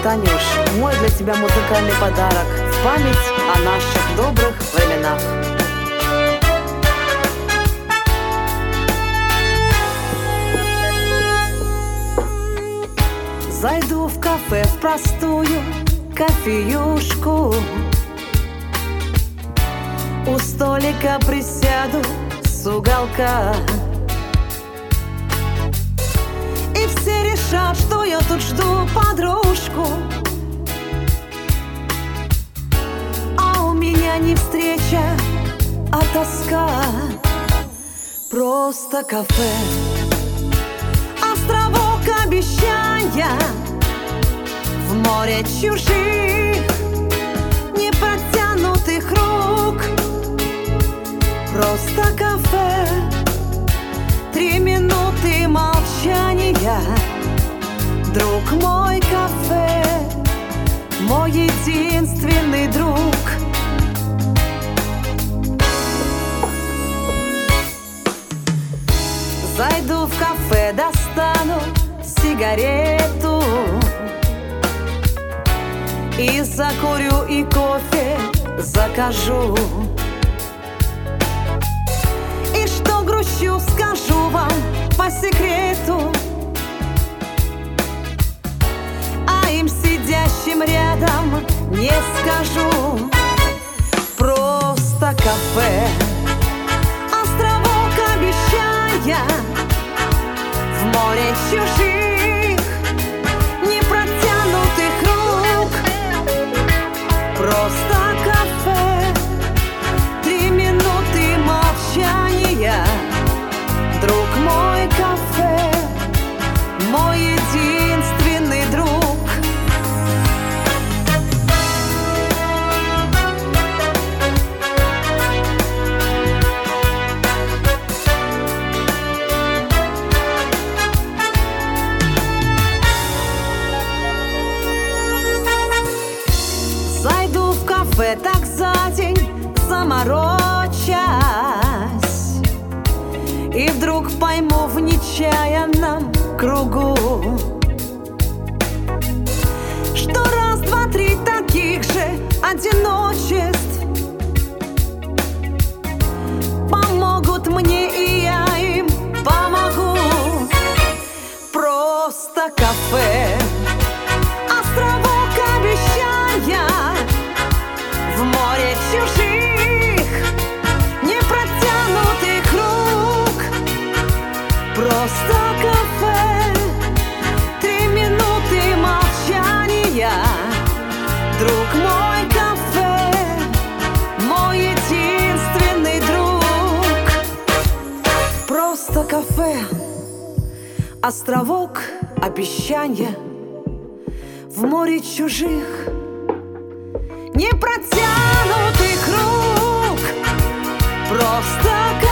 Танюш, мой для тебя музыкальный подарок в память о наших добрых временах. Зайду в кафе в простую кофеюшку, у столика присяду с уголка, и все решат, что я тут жду подружку. А у меня не встреча, а тоска. Просто кафе, островок обещания в море чужих непротянутых рук. Просто кафе, 3 минуты молчания. Друг мой, кафе, мой единственный друг. Зайду в кафе, достану сигарету и закурю, и кофе закажу. И что грущу, скажу вам по секрету, а им, сидящим рядом, не скажу. Просто кафе, островок обещания в море чужих непротянутых рук. Просто кафе, 3 минуты молчания. Друг мой, кафе, мой единственный друг. Зайду в кафе так за день, заморочась, и вдруг пойму в нечаянном кругу, что раз, два, три таких же одиночеств помогут мне, и я им помогу. Просто кафе, островок обещания в море чужих непротянутых рук. Просто кафе, 3 минуты молчания. Друг мой, кафе, мой единственный друг. Просто кафе, островок обещания в море чужих непротянутых рук. Просто